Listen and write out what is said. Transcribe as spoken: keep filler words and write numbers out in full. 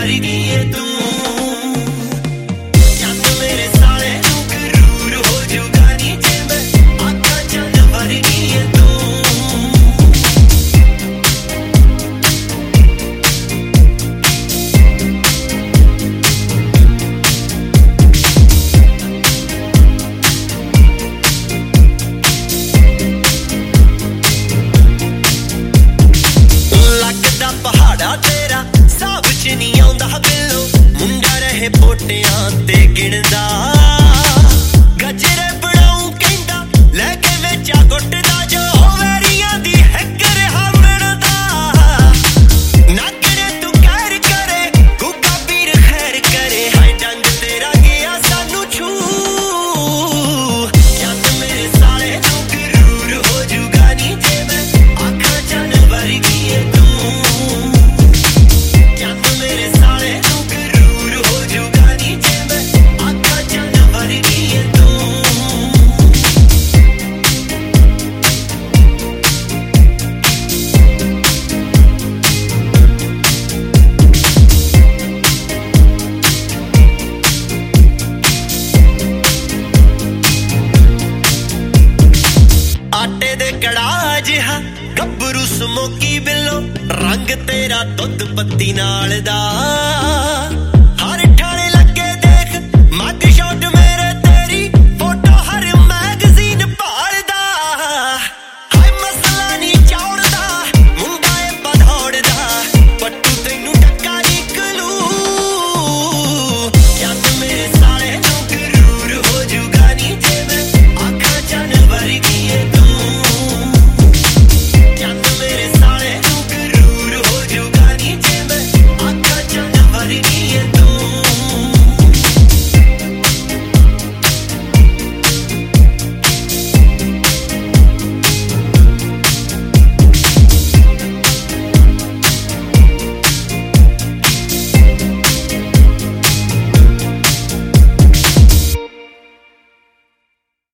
ਵਰਗੀ ਏ ਤੂੰ ਚੰਦ ਮੇਰੇ ਸਾਲੇ ਨੂੰ ਗਰੂਰ ਹੋ ਜੂਗਾ ਨੀ ਜੇ ਮੈਂ ਆਖਾਂ ਚੰਦ ਵਰਗੀ ਏ ਤੂੰ ਪਹਾੜਾ ਤੇਰਾ ਸਾਬ ਚ ਨਹੀਂ ਆਉਂਦਾ ਬਿੱਲੋ ਮੁੰਡਾ ਰਹੇ ਪੋਟਿਆਂ ਤੇ ਗਿਣਦਾ ਗਜਰੇ ਬਣਾਉ ਕਹਿੰਦਾ ਲੈ ਕੇ ਵੇਚਾ ਗੁੱਟਦਾ ਜੋ ਵੈਰੀਆਂ ਦੀ ਹੈਕ ਰਿਹਾ ਮਿਣਦਾ ਨਾ ਕਰੇ ਤੂੰ ਕਹਿਰ ਕਰੇ ਗੁੱਗਾ ਪੀਰ ਖੈਰ ਕਰੇ ਹਾਏ ਡੰਗ ਤੇਰਾ ਗਿਆ ਸਾਨੂੰ ਛੂ ਚੰਦ ਮੇਰੇ ਸਾਲੇ ਨੂੰ ਗਰੂਰ ਹੋ ਜੂਗਾ ਨੀ ਜੇ ਮੈਂ ਆਖਾਂ ਚੰਦ ਵਰਗੀ ਏ ਤੂੰ ਆਟੇ ਦੇ ਕੜਾ ਜਿਹਾ ਗੱਭਰੂ ਸਮੋਕੀ ਬਿੱਲੋ ਰੰਗ ਤੇਰਾ ਦੁੱਧ ਪੱਤੀ ਨਾਲ ਦਾ